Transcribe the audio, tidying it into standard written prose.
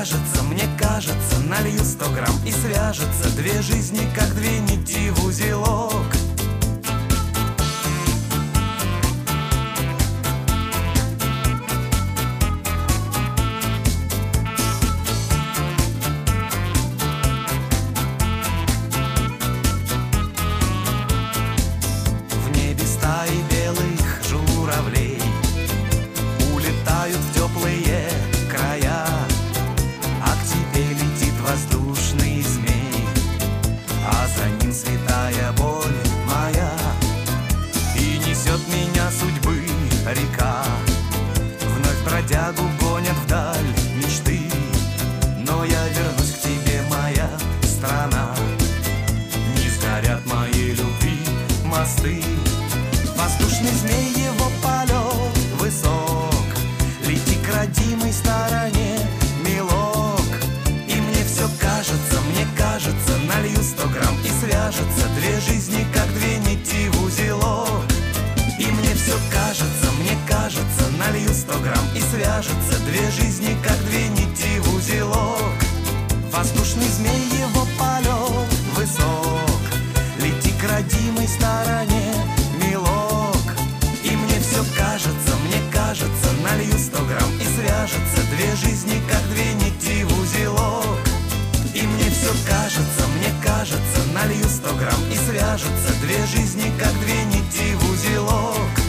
мне кажется, налью 100 грамм и свяжется две жизни, как две нити в узелок. В небе стаи белых журавлей улетают в теплые края, а к тебе летит воздушный змей, а за ним святая боль моя. И несет меня судьбы река, вновь бродягу гонят вдаль мечты. Но я вернусь к тебе, моя страна, не сгорят моей любви мосты. Воздушный змей, его полет высок, лети к родимой стороне, милок. И мне кажется, налью 100 грамм и свяжется две жизни, как две нити в узелок. И мне кажется, налью 100 грамм и свяжется две жизни, как две нити в узелок. Воздушный змей, его полет высок, лети к родимой стороне, милок. И мне кажется, налью 100 грамм и свяжется две жизни, как две нити в узелок. И мне кажется, налью 100 грамм и свяжется две жизни, как две нити в узелок.